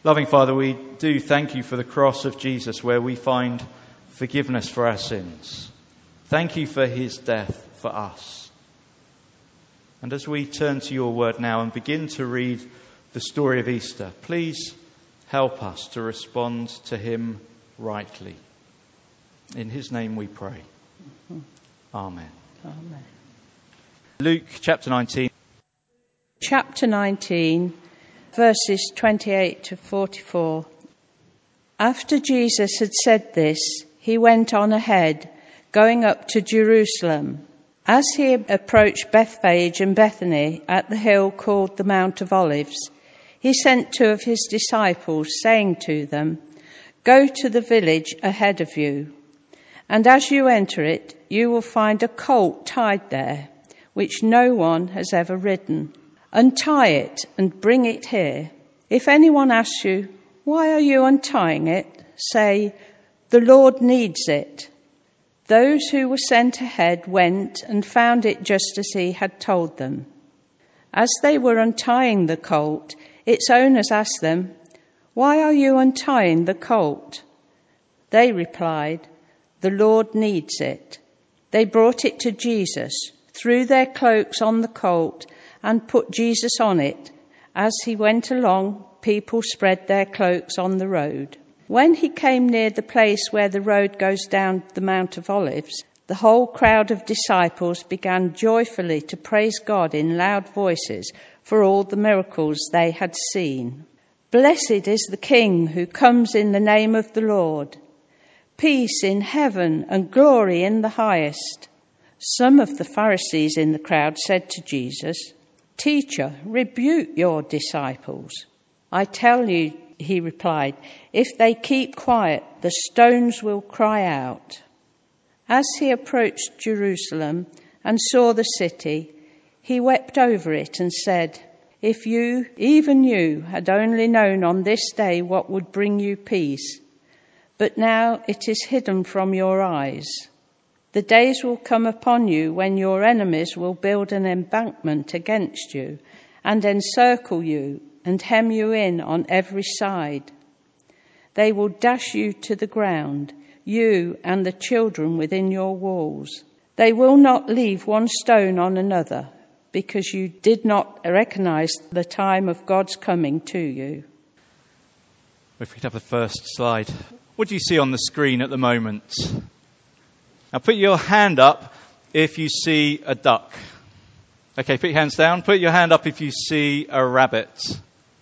Loving Father, we do thank you for the cross of Jesus where we find forgiveness for our sins. Thank you for his death for us. And as we turn to your word now and begin to read the story of Easter, please help us to respond to him rightly. In his name we pray. Amen. Amen. Luke chapter 19. Chapter 19, verses 28 to 44. After Jesus had said this, he went on ahead, going up to Jerusalem. As he approached Bethphage and Bethany at the hill called the Mount of Olives, he sent 2 of his disciples, saying to them, "Go to the village ahead of you, and as you enter it, you will find a colt tied there, which no one has ever ridden. Untie it and bring it here. If anyone asks you, 'Why are you untying it?' say, 'The Lord needs it.'" Those who were sent ahead went and found it just as he had told them. As they were untying the colt, its owners asked them, "Why are you untying the colt?" They replied, "The Lord needs it." They brought it to Jesus, threw their cloaks on the colt, and put Jesus on it. As he went along, people spread their cloaks on the road. When he came near the place where the road goes down the Mount of Olives, the whole crowd of disciples began joyfully to praise God in loud voices for all the miracles they had seen. "Blessed is the King who comes in the name of the Lord. Peace in heaven and glory in the highest." Some of the Pharisees in the crowd said to Jesus, "Teacher, rebuke your disciples." "I tell you," he replied, "if they keep quiet, the stones will cry out." As he approached Jerusalem and saw the city, he wept over it and said, "If you, even you, had only known on this day what would bring you peace, but now it is hidden from your eyes. The days will come upon you when your enemies will build an embankment against you and encircle you and hem you in on every side. They will dash you to the ground, you and the children within your walls. They will not leave one stone on another, because you did not recognize the time of God's coming to you." If we could have the first slide. What do you see on the screen at the moment? Now put your hand up if you see a duck. Okay, put your hands down. Put your hand up if you see a rabbit.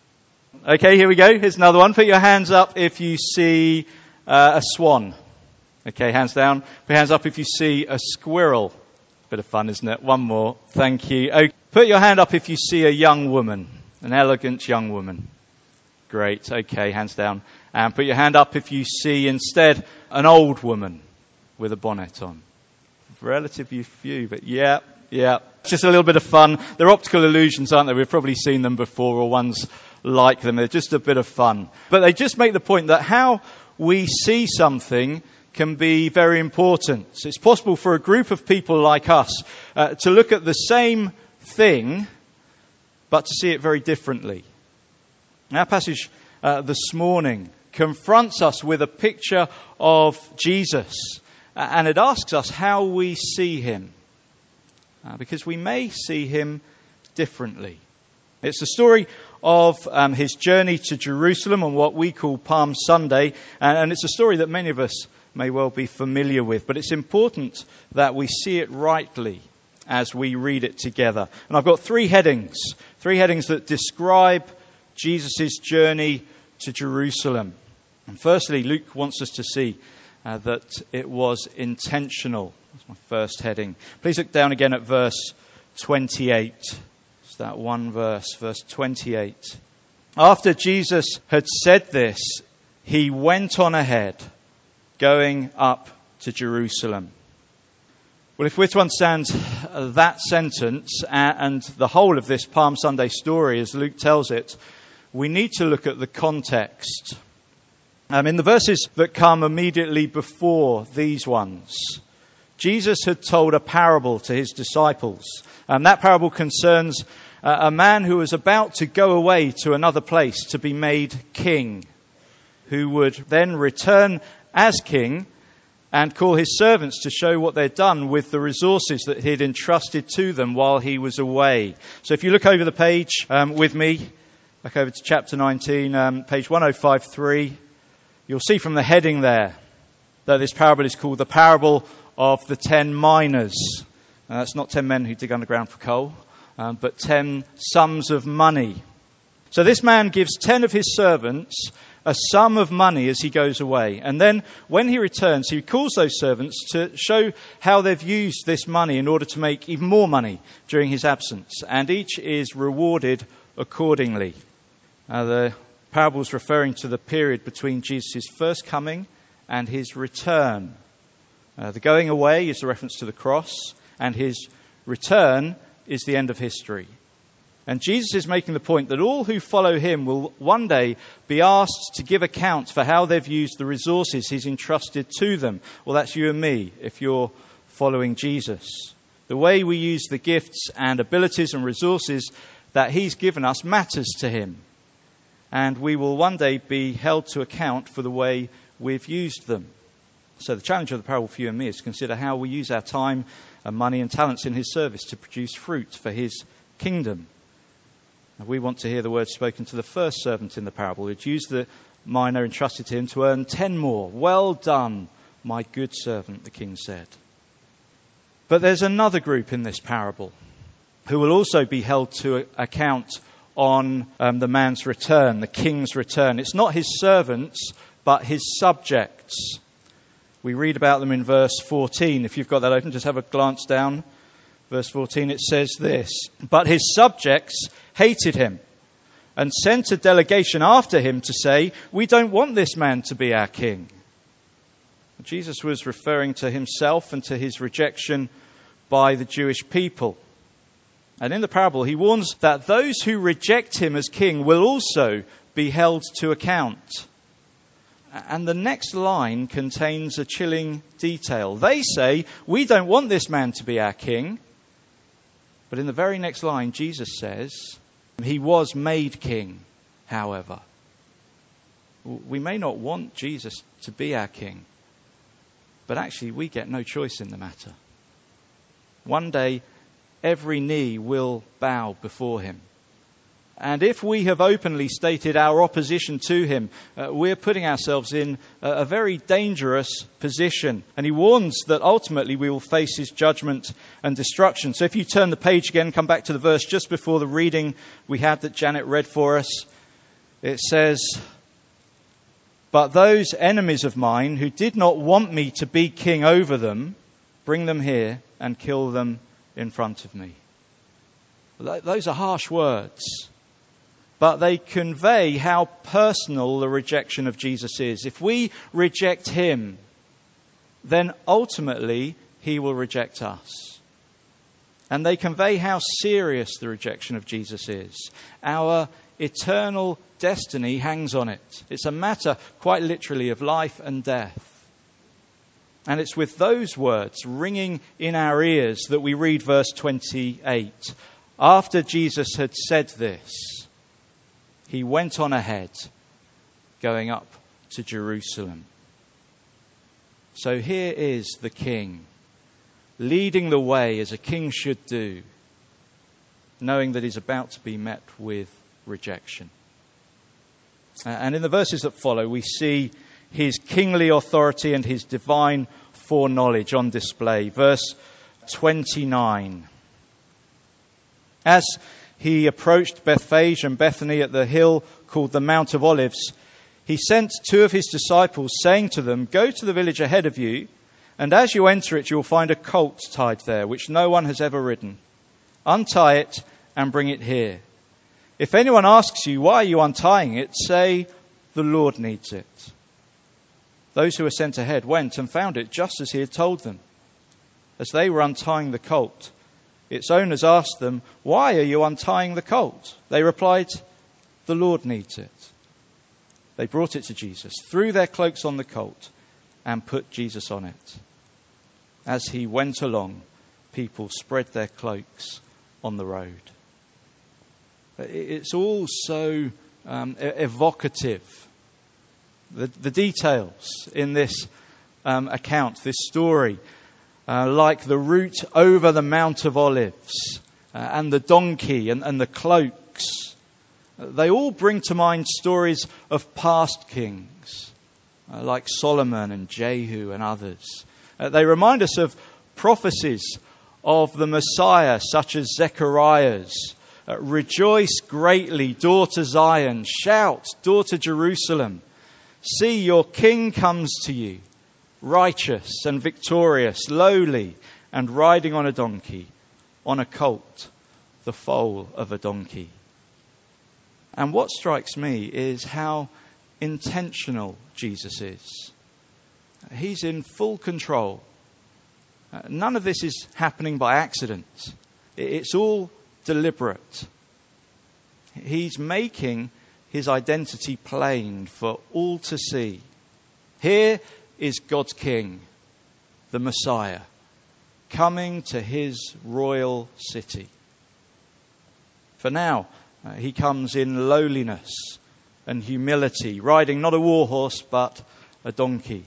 Okay, here we go. Here's another one. Put your hands up if you see a swan. Okay, hands down. Put your hands up if you see a squirrel. Bit of fun, isn't it? One more. Thank you. Okay. Put your hand up if you see a young woman, an elegant young woman. Great. Okay, hands down. And put your hand up if you see instead an old woman with a bonnet on. Relatively few, but yeah. Just a little bit of fun. They're optical illusions, aren't they? We've probably seen them before, or ones like them. They're just a bit of fun. But they just make the point that how we see something can be very important. So it's possible for a group of people like us to look at the same thing, but to see it very differently. Our passage this morning confronts us with a picture of Jesus. And it asks us how we see him, because we may see him differently. It's the story of his journey to Jerusalem on what we call Palm Sunday, and it's a story that many of us may well be familiar with, but it's important that we see it rightly as we read it together. And I've got three headings that describe Jesus' journey to Jerusalem. And firstly, Luke wants us to see that it was intentional. That's my first heading. Please look down again at verse 28. It's that one verse 28. After Jesus had said this, he went on ahead, going up to Jerusalem. Well, if we're to understand that sentence and the whole of this Palm Sunday story as Luke tells it, we need to look at the context. In the verses that come immediately before these ones, Jesus had told a parable to his disciples. That parable concerns a man who was about to go away to another place to be made king, who would then return as king and call his servants to show what they'd done with the resources that he'd entrusted to them while he was away. So if you look over the page with me, back over to chapter 19, page 1053, you'll see from the heading there that this parable is called the parable of the 10 miners. It's not 10 men who dig underground for coal, but 10 sums of money. So this man gives 10 of his servants a sum of money as he goes away. And then when he returns, he calls those servants to show how they've used this money in order to make even more money during his absence. And each is rewarded accordingly. The parable is referring to the period between Jesus' first coming and his return. The going away is a reference to the cross, and his return is the end of history. And Jesus is making the point that all who follow him will one day be asked to give account for how they've used the resources he's entrusted to them. Well, that's you and me, if you're following Jesus. The way we use the gifts and abilities and resources that he's given us matters to him. And we will one day be held to account for the way we've used them. So the challenge of the parable for you and me is to consider how we use our time and money and talents in his service to produce fruit for his kingdom. We want to hear the words spoken to the first servant in the parable, who'd used the mina entrusted to him to earn 10 more. Well done, my good servant, the king said. But there's another group in this parable who will also be held to account on the man's return, the king's return. It's not his servants, but his subjects. We read about them in verse 14. If you've got that open, just have a glance down. Verse 14, it says this: "But his subjects hated him and sent a delegation after him to say, 'We don't want this man to be our king.'" Jesus was referring to himself and to his rejection by the Jewish people. And in the parable, he warns that those who reject him as king will also be held to account. And the next line contains a chilling detail. They say, "We don't want this man to be our king." But in the very next line, Jesus says, he was made king, however. We may not want Jesus to be our king, but actually we get no choice in the matter. One day, every knee will bow before him. And if we have openly stated our opposition to him, we're putting ourselves in a very dangerous position. And he warns that ultimately we will face his judgment and destruction. So if you turn the page again, come back to the verse just before the reading we had that Janet read for us. It says, "But those enemies of mine who did not want me to be king over them, bring them here and kill them in front of me." Those are harsh words, but they convey how personal the rejection of Jesus is. If we reject him, then ultimately he will reject us. And they convey how serious the rejection of Jesus is. Our eternal destiny hangs on it. It's a matter, quite literally, of life and death. And it's with those words ringing in our ears that we read verse 28. After Jesus had said this, he went on ahead, going up to Jerusalem. So here is the king, leading the way as a king should do, knowing that he's about to be met with rejection. And in the verses that follow, we see his kingly authority and his divine foreknowledge on display. Verse 29. As he approached Bethphage and Bethany at the hill called the Mount of Olives, he sent 2 of his disciples, saying to them, "Go to the village ahead of you, and as you enter it, you will find a colt tied there, which no one has ever ridden. Untie it and bring it here. If anyone asks you, 'Why are you untying it?' say, 'The Lord needs it.'" Those who were sent ahead went and found it just as he had told them. As they were untying the colt, its owners asked them, "Why are you untying the colt?" They replied, "The Lord needs it." They brought it to Jesus, threw their cloaks on the colt, and put Jesus on it. As he went along, people spread their cloaks on the road. It's all so evocative. The details in this account, this story, like the route over the Mount of Olives and the donkey and the cloaks, they all bring to mind stories of past kings like Solomon and Jehu and others. They remind us of prophecies of the Messiah, such as Zechariah's. Rejoice greatly, daughter Zion. Shout, daughter Jerusalem. See, your king comes to you, righteous and victorious, lowly and riding on a donkey, on a colt, the foal of a donkey. And what strikes me is how intentional Jesus is. He's in full control. None of this is happening by accident. It's all deliberate. He's making his identity plain for all to see. Here is God's King, the Messiah, coming to his royal city. For now, he comes in lowliness and humility, riding not a war horse but a donkey.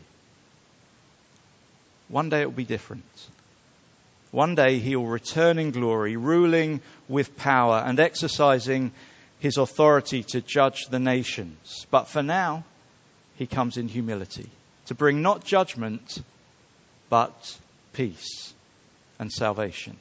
One day it will be different. One day he will return in glory, ruling with power and exercising his authority to judge the nations. But for now, he comes in humility to bring not judgment, but peace and salvation.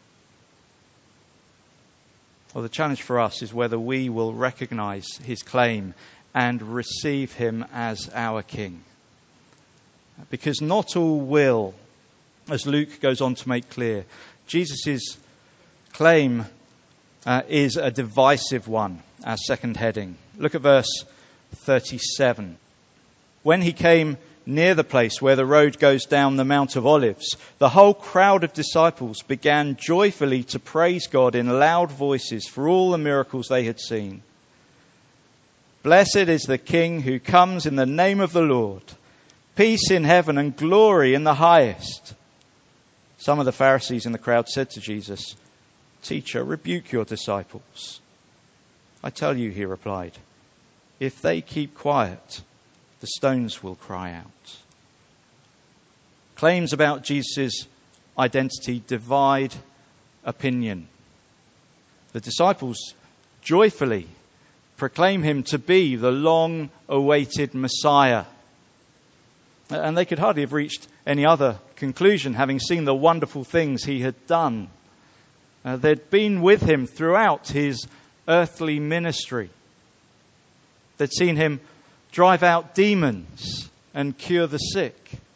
Well, the challenge for us is whether we will recognize his claim and receive him as our King. Because not all will, as Luke goes on to make clear. Jesus' claim is a divisive one, our second heading. Look at verse 37. When he came near the place where the road goes down the Mount of Olives, the whole crowd of disciples began joyfully to praise God in loud voices for all the miracles they had seen. Blessed is the King who comes in the name of the Lord. Peace in heaven and glory in the highest. Some of the Pharisees in the crowd said to Jesus, Teacher, rebuke your disciples. I tell you, he replied, if they keep quiet, the stones will cry out. Claims about Jesus' identity divide opinion. The disciples joyfully proclaim him to be the long-awaited Messiah. And they could hardly have reached any other conclusion, having seen the wonderful things he had done. They'd been with him throughout his earthly ministry. They'd seen him drive out demons and cure the sick.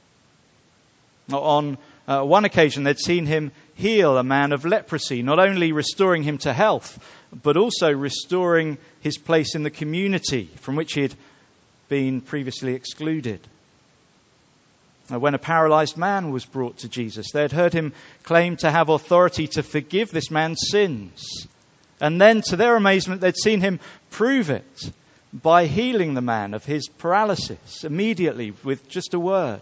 On one occasion, they'd seen him heal a man of leprosy, not only restoring him to health, but also restoring his place in the community from which he had been previously excluded. When a paralyzed man was brought to Jesus, they had heard him claim to have authority to forgive this man's sins. And then, to their amazement, they'd seen him prove it by healing the man of his paralysis immediately with just a word.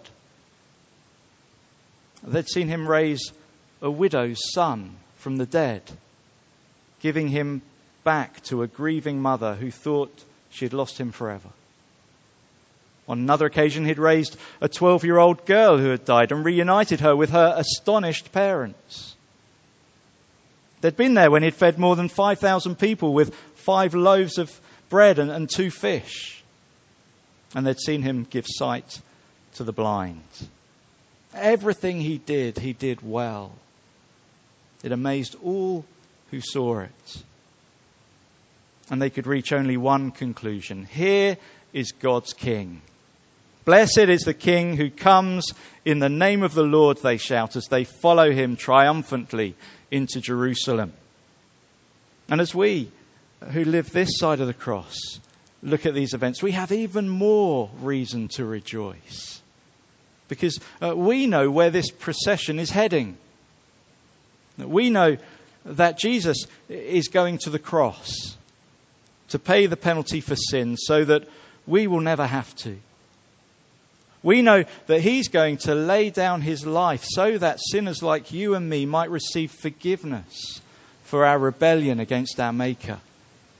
They'd seen him raise a widow's son from the dead, giving him back to a grieving mother who thought she had lost him forever. On another occasion, he'd raised a 12-year-old girl who had died and reunited her with her astonished parents. They'd been there when he'd fed more than 5,000 people with 5 loaves of bread and 2 fish. And they'd seen him give sight to the blind. Everything he did well. It amazed all who saw it. And they could reach only one conclusion. Here is God's King. Blessed is the King who comes in the name of the Lord, they shout as they follow him triumphantly into Jerusalem. And as we who live this side of the cross look at these events, we have even more reason to rejoice. Because we know where this procession is heading. We know that Jesus is going to the cross to pay the penalty for sin so that we will never have to. We know that he's going to lay down his life so that sinners like you and me might receive forgiveness for our rebellion against our Maker.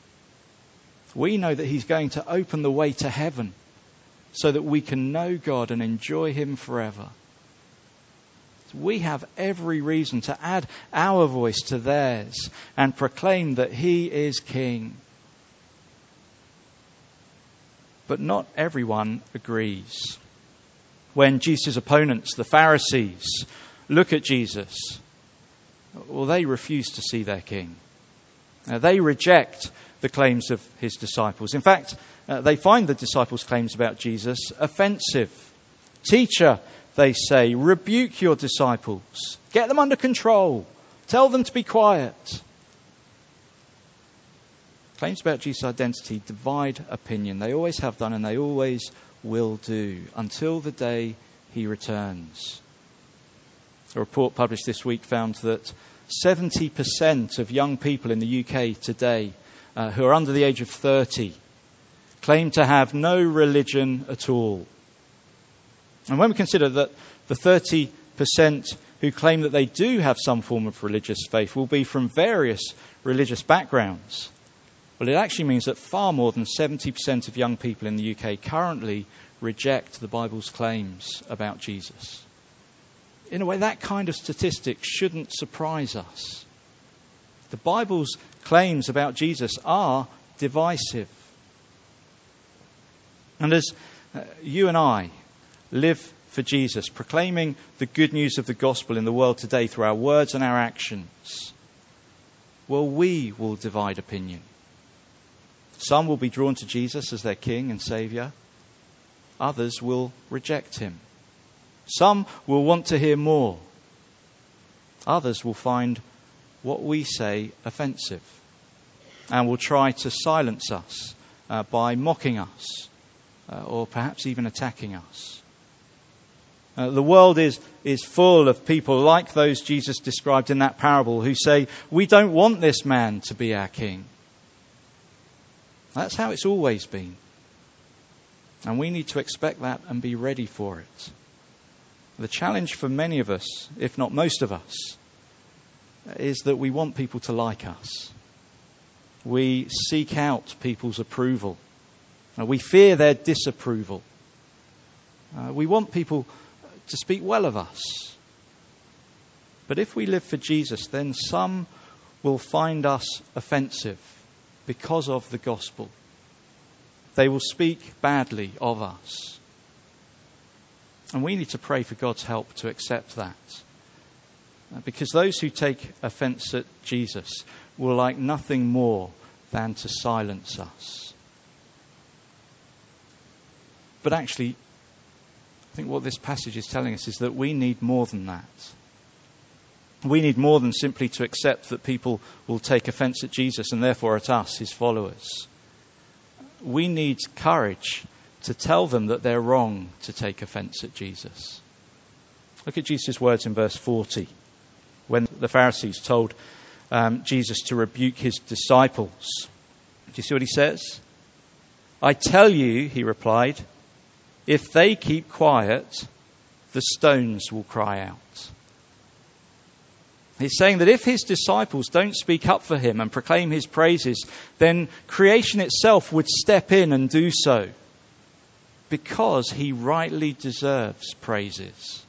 We know that he's going to open the way to heaven so that we can know God and enjoy him forever. We have every reason to add our voice to theirs and proclaim that he is king. But not everyone agrees. When Jesus' opponents, the Pharisees, look at Jesus, well, they refuse to see their king. They reject the claims of his disciples. In fact, they find the disciples' claims about Jesus offensive. Teacher, they say, rebuke your disciples. Get them under control. Tell them to be quiet. Claims about Jesus' identity divide opinion. They always have done and they always will do until the day he returns. A report published this week found that 70% of young people in the UK today who are under the age of 30 claim to have no religion at all. And when we consider that the 30% who claim that they do have some form of religious faith will be from various religious backgrounds, well, it actually means that far more than 70% of young people in the UK currently reject the Bible's claims about Jesus. In a way, that kind of statistic shouldn't surprise us. The Bible's claims about Jesus are divisive. And as you and I live for Jesus, proclaiming the good news of the gospel in the world today through our words and our actions, well, we will divide opinion. Some will be drawn to Jesus as their King and Saviour. Others will reject him. Some will want to hear more. Others will find what we say offensive and will try to silence us by mocking us or perhaps even attacking us. The world is full of people like those Jesus described in that parable who say, we don't want this man to be our king. That's how it's always been. And we need to expect that and be ready for it. The challenge for many of us, if not most of us, is that we want people to like us. We seek out people's approval. We fear their disapproval. We want people to speak well of us. But if we live for Jesus, then some will find us offensive because of the gospel. They will speak badly of us. And we need to pray for God's help to accept that. Because those who take offence at Jesus will like nothing more than to silence us. But actually, I think what this passage is telling us is that we need more than that. We need more than simply to accept that people will take offence at Jesus and therefore at us, his followers. We need courage to tell them that they're wrong to take offence at Jesus. Look at Jesus' words in verse 40, when the Pharisees told Jesus to rebuke his disciples. Do you see what he says? I tell you, he replied, if they keep quiet, the stones will cry out. He's saying that if his disciples don't speak up for him and proclaim his praises, then creation itself would step in and do so, because he rightly deserves praises.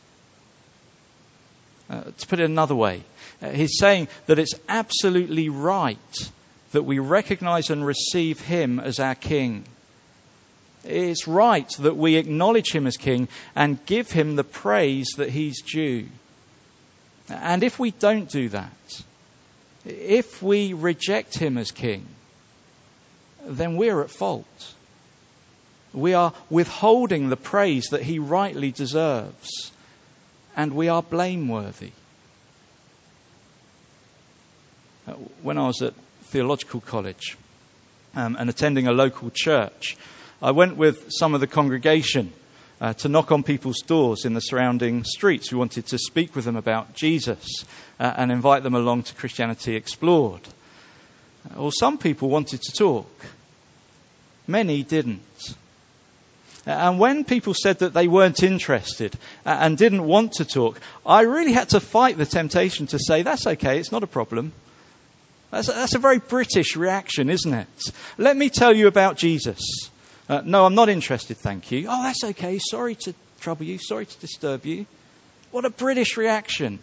To put it another way, he's saying that it's absolutely right that we recognize and receive him as our King. It's right that we acknowledge him as King and give him the praise that he's due. And if we don't do that, if we reject him as King, then we're at fault. We are withholding the praise that he rightly deserves, and we are blameworthy. When I was at theological college and attending a local church, I went with some of the congregation to knock on people's doors in the surrounding streets. We wanted to speak with them about Jesus and invite them along to Christianity Explored. Well, some people wanted to talk. Many didn't. And when people said that they weren't interested and didn't want to talk, I really had to fight the temptation to say, that's okay, it's not a problem. That's a very British reaction, isn't it? Let me tell you about Jesus. No, I'm not interested, thank you. Oh, that's okay. Sorry to trouble you. Sorry to disturb you. What a British reaction.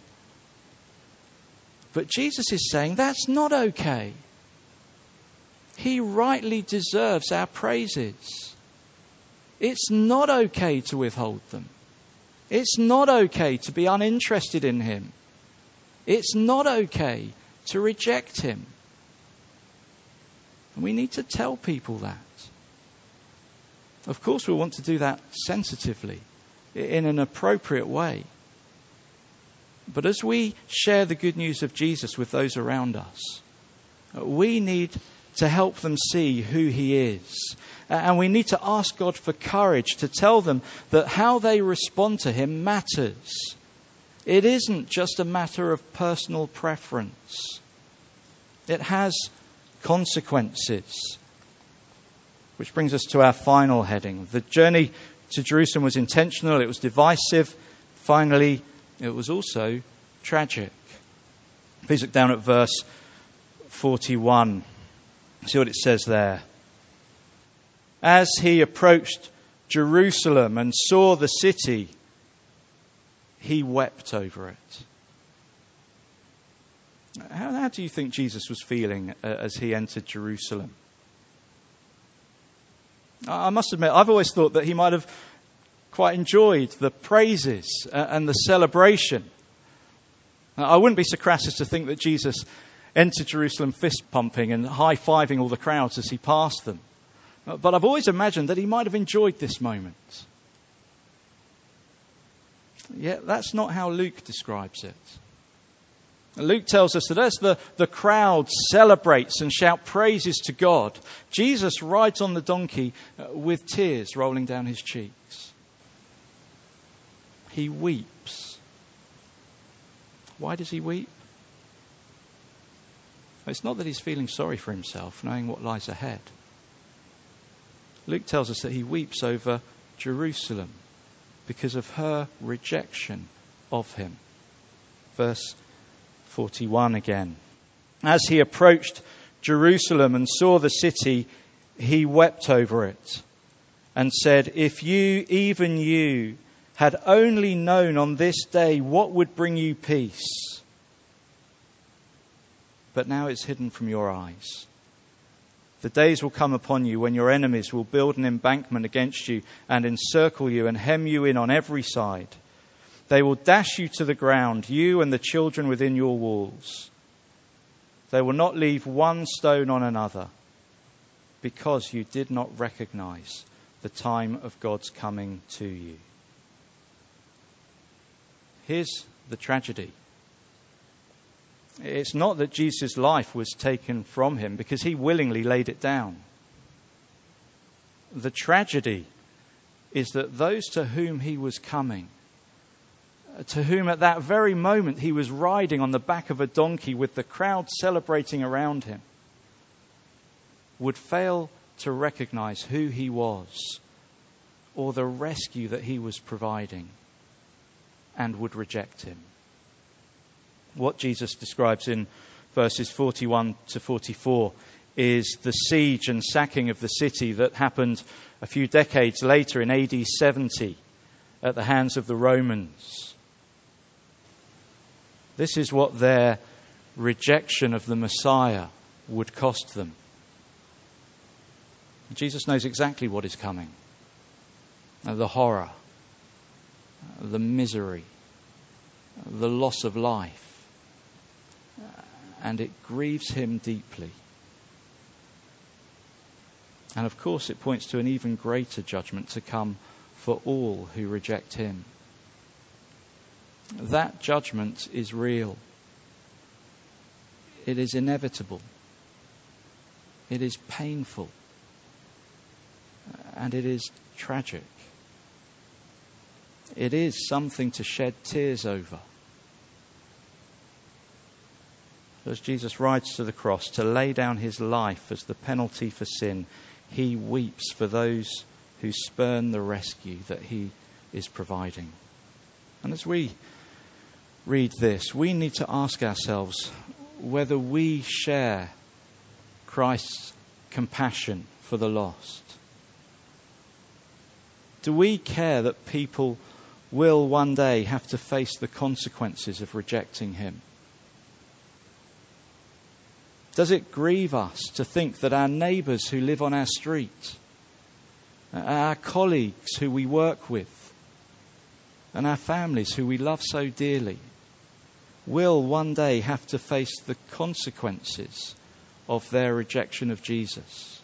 But Jesus is saying that's not okay. He rightly deserves our praises. It's not okay to withhold them. It's not okay to be uninterested in him. It's not okay to reject him. And we need to tell people that. Of course, we want to do that sensitively, in an appropriate way. But as we share the good news of Jesus with those around us, we need to help them see who he is. And we need to ask God for courage to tell them that how they respond to him matters. It isn't just a matter of personal preference. It has consequences. Which brings us to our final heading. The journey to Jerusalem was intentional, it was divisive. Finally, it was also tragic. Please look down at verse 41. See what it says there. As he approached Jerusalem and saw the city, he wept over it. How do you think Jesus was feeling as he entered Jerusalem? I must admit, I've always thought that he might have quite enjoyed the praises and the celebration. I wouldn't be so crass as to think that Jesus entered Jerusalem fist pumping and high-fiving all the crowds as he passed them. But I've always imagined that he might have enjoyed this moment. Yet that's not how Luke describes it. Luke tells us that as the crowd celebrates and shout praises to God, Jesus rides on the donkey with tears rolling down his cheeks. He weeps. Why does he weep? It's not that he's feeling sorry for himself, knowing what lies ahead. Luke tells us that he weeps over Jerusalem because of her rejection of him. Verse 41 again. As he approached Jerusalem and saw the city, he wept over it and said, "If you, even you, had only known on this day what would bring you peace. But now it's hidden from your eyes. The days will come upon you when your enemies will build an embankment against you and encircle you and hem you in on every side. They will dash you to the ground, you and the children within your walls. They will not leave one stone on another, because you did not recognize the time of God's coming to you." Here's the tragedy. It's not that Jesus' life was taken from him, because he willingly laid it down. The tragedy is that those to whom he was coming, to whom at that very moment he was riding on the back of a donkey with the crowd celebrating around him, would fail to recognize who he was or the rescue that he was providing, and would reject him. What Jesus describes in verses 41 to 44 is the siege and sacking of the city that happened a few decades later in AD 70 at the hands of the Romans. This is what their rejection of the Messiah would cost them. Jesus knows exactly what is coming. The horror, the misery, the loss of life. And it grieves him deeply. And of course it points to an even greater judgment to come for all who reject him. That judgment is real. It is inevitable. It is painful. And it is tragic. It is something to shed tears over. As Jesus rides to the cross to lay down his life as the penalty for sin, he weeps for those who spurn the rescue that he is providing. And as we read this, we need to ask ourselves, whether we share Christ's compassion for the lost. Do we care that people will one day have to face the consequences of rejecting him? Does it grieve us to think that our neighbours who live on our street, our colleagues who we work with, and our families who we love so dearly will one day have to face the consequences of their rejection of Jesus?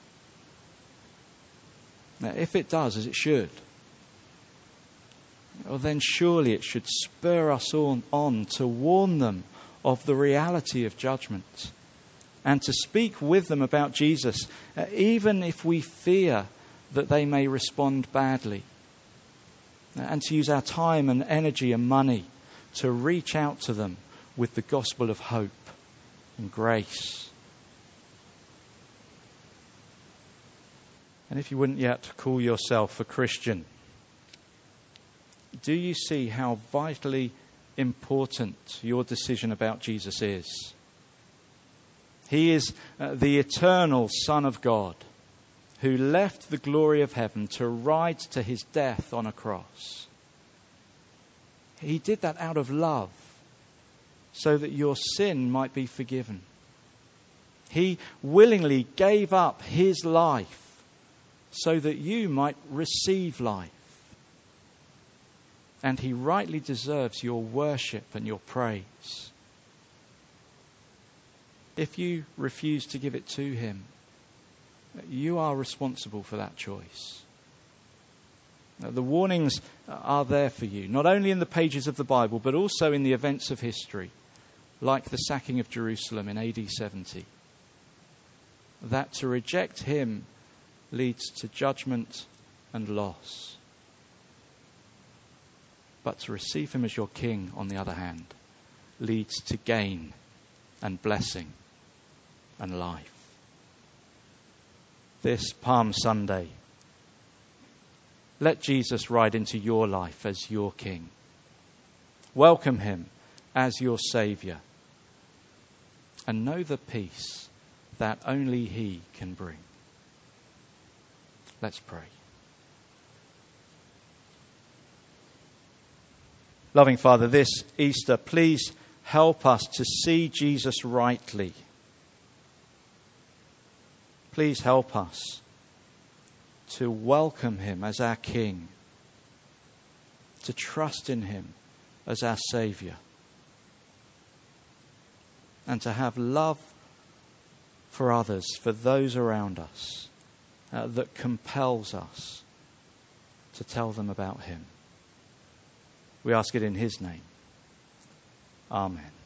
Now, if it does, as it should, well, then surely it should spur us on to warn them of the reality of judgment and to speak with them about Jesus, even if we fear that they may respond badly, and to use our time and energy and money to reach out to them with the gospel of hope and grace. And if you wouldn't yet call yourself a Christian, do you see how vitally important your decision about Jesus is? He is the eternal Son of God who left the glory of heaven to ride to his death on a cross. He did that out of love so that your sin might be forgiven. He willingly gave up his life so that you might receive life. And he rightly deserves your worship and your praise. If you refuse to give it to him, you are responsible for that choice. Now, the warnings are there for you, not only in the pages of the Bible, but also in the events of history, like the sacking of Jerusalem in AD 70. That to reject him leads to judgment and loss. But to receive him as your king, on the other hand, leads to gain and blessing and life. This Palm Sunday, let Jesus ride into your life as your king. Welcome him as your saviour. And know the peace that only he can bring. Let's pray. Loving Father, this Easter, please help us to see Jesus rightly. Please help us to welcome him as our King, to trust in him as our Saviour, and to have love for others, for those around us, that compels us to tell them about him. We ask it in his name. Amen.